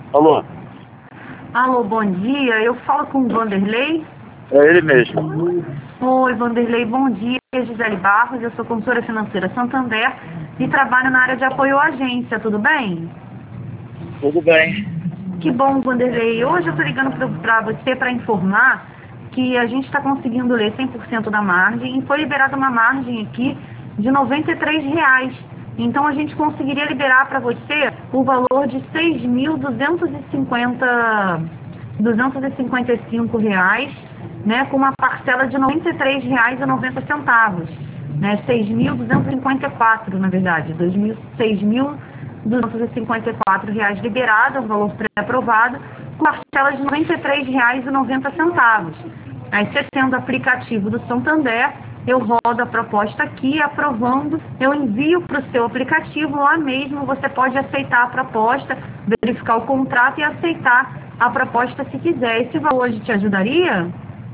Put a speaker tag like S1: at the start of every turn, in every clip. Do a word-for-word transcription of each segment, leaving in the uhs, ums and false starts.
S1: Alô?
S2: Alô, bom dia. Eu falo com o Vanderlei.
S1: É ele mesmo.
S2: Oi, Vanderlei, bom dia. Gisele Barros, eu sou consultora financeira Santander e trabalho na área de apoio à agência, tudo bem?
S1: Tudo bem.
S2: Que bom, Vanderlei. Hoje eu estou ligando para você para informar que a gente está conseguindo ler cem por cento da margem e foi liberada uma margem aqui de noventa e três reais. Então a gente conseguiria liberar para você o valor de seis mil duzentos e cinquenta e cinco reais, né, com uma parcela de noventa e três reais e noventa centavos, né, seis mil duzentos e cinquenta e quatro, na verdade, seis mil duzentos e cinquenta e quatro reais liberado, um valor pré-aprovado, com parcela de noventa e três reais e noventa centavos. Aí, você sendo aplicativo do Santander, eu rodo a proposta aqui, aprovando, eu envio para o seu aplicativo, lá mesmo você pode aceitar a proposta, verificar o contrato e aceitar a proposta se quiser. Esse valor hoje te ajudaria?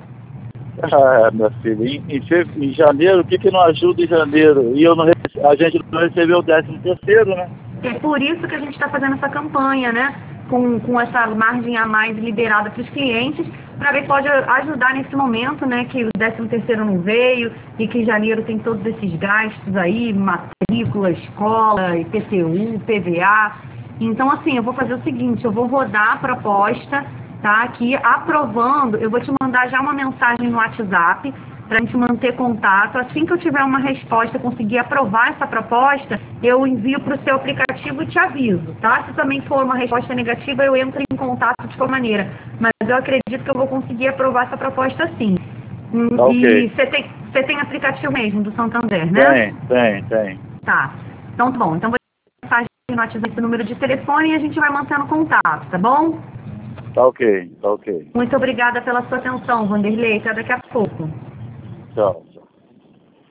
S1: Ah, minha filha, em, em, fe- em janeiro, o que que não ajuda em janeiro? E eu não rece- a gente não recebeu o décimo terceiro, né?
S2: É por isso que a gente está fazendo essa campanha, né? Com, com essa margem a mais liberada para os clientes, para ver se pode ajudar nesse momento, né? Que o décimo terceiro não veio e que em janeiro tem todos esses gastos aí, matrícula, escola, I P T U, P V A. Então, assim, eu vou fazer o seguinte, eu vou rodar a proposta, tá? Aqui, aprovando, eu vou te mandar já uma mensagem no WhatsApp, para a gente manter contato. Assim que eu tiver uma resposta, conseguir aprovar essa proposta, eu envio para o seu aplicativo e te aviso, tá? Se também for uma resposta negativa, eu entro em contato de qualquer maneira. Mas eu acredito que eu vou conseguir aprovar essa proposta sim. Hum,
S1: Tá
S2: E
S1: ok.
S2: você tem, você tem aplicativo mesmo do Santander, né?
S1: Tem, tem, tem.
S2: Tá. Então, tá bom. Então, vou mensagem no WhatsApp esse número de telefone e a gente vai mantendo contato, tá bom?
S1: Tá ok, tá ok.
S2: Muito obrigada pela sua atenção, Vanderlei. Até daqui a pouco.
S1: Tchau.